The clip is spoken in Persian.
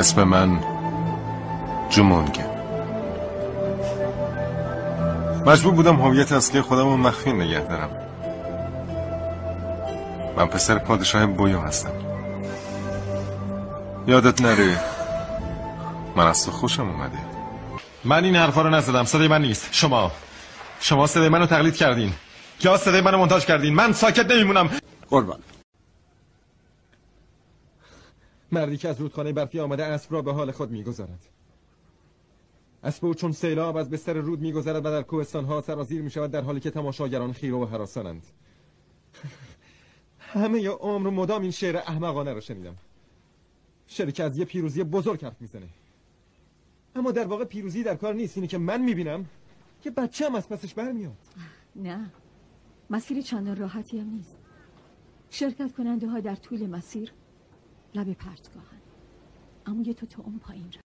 اسم من جومونگه. مجبور بودم هویت اصلی خودم رو مخفی نگه دارم. من پسر پادشاه بویو هستم. یادت نره من از تو خوشم اومده. من این حرفا رو نزدم. صدای من نیست. شما صدای منو تقلید کردین یا صدای منو مونتاژ کردین. من ساکت نمیمونم. قربان. مردی که از رودخانه برفی آمده اسب را به حال خود میگذارد. اسب او چون سیلاب از بستر رود میگذرد و در کوهستان‌ها سرازیر میشود، در حالی که تماشاگران خیره و هراسانند. همه ی عمر مدام این شعر احمقانه را شنیدم. شعری که از یه پیروزی بزرگ حرف میزنه، اما در واقع پیروزی در کار نیست. اینی که من میبینم که بچه هم از پسش برمیاد. نه، مسیر چندان راحتی هم نیست. شرکت کننده ها در طول مسیر لب پرتگاهن، اما یه تو اون پایین رفتی.